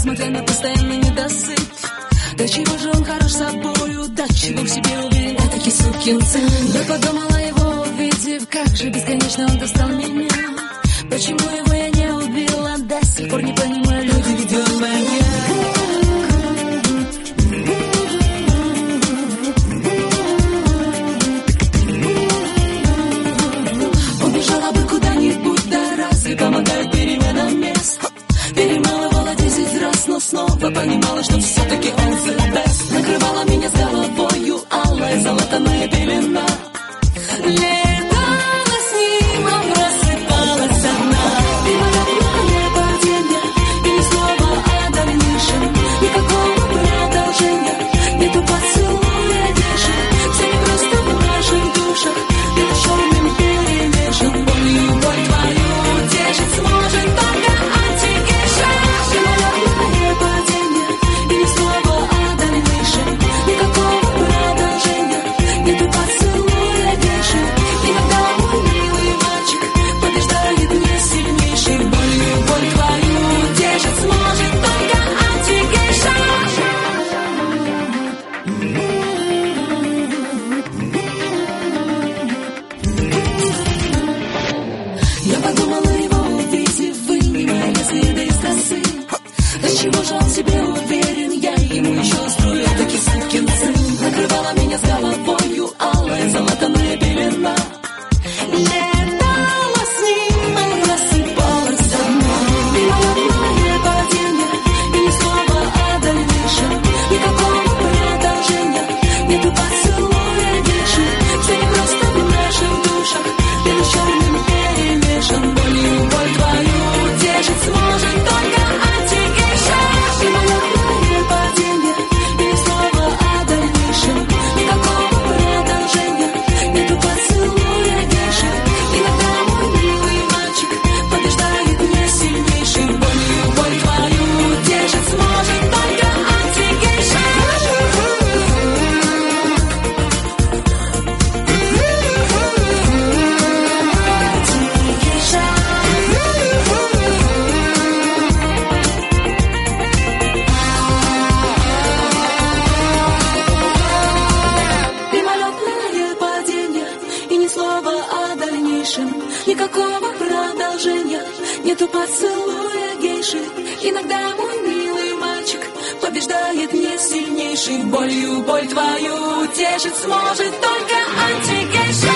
несмотря на постоянный недосып. До чего же он хорош собою, до чего в себе уверен, этакий сукин сын. Я подумала его увидев, как же бесконечно он достал меня. Почему его я не убила, до сих пор не понимаю, люди, ведь он маньяк. Убежала бы куда-нибудь, да разве помогает перемена мест? Перемалывала 10 раз, но снова понимала, что все-таки он the best. Накрывала меня с головою алая золотаная пелена. Летала с ним, а просыпалась одна. Мимолетное падение, и ни слова о дальнейшем. Никакого продолжения, нету поцелуя дешев. Все не просто в наших душах, это черным перемешан. Болью боль твою утешить сможет только антигейша. Мимолетное падение, и ни слова о дальнейшем. Никакого продолжения, нету поцелуя дешев. Иногда мой милый мальчик побеждает мне сильнейший. Болью боль твою утешить сможет только антигейша. Я подумала его увидев, вынимая следы из косы. До чего же он в себе уверен, я ему еще устрою этакий сукин сын. Накрывала меня с головою алая золотаная пелена. Летала с ним, он просыпалась одна. Мимолетное падение, и ни слова о дальнейшем. Никакого продолжения, нету поцелуя дешев. Все не просто в наших душах, это черным перемешан. Болью боль твою утешить сможет только антигейша. Мимолетное падение, и ни слова о дальнейшем. Никакого продолжения, нету поцелуя дешев. Иногда мой милый мальчик побеждает мне сильнейший. Болью боль твою утешить сможет только антигейша. Мимолетное падение, и ни слова о дальнейшем. Никакого продолжения, нету поцелуя гейши. Иногда мой милый мальчик побеждает не сильнейший. Болью боль твою утешить сможет только антигейша.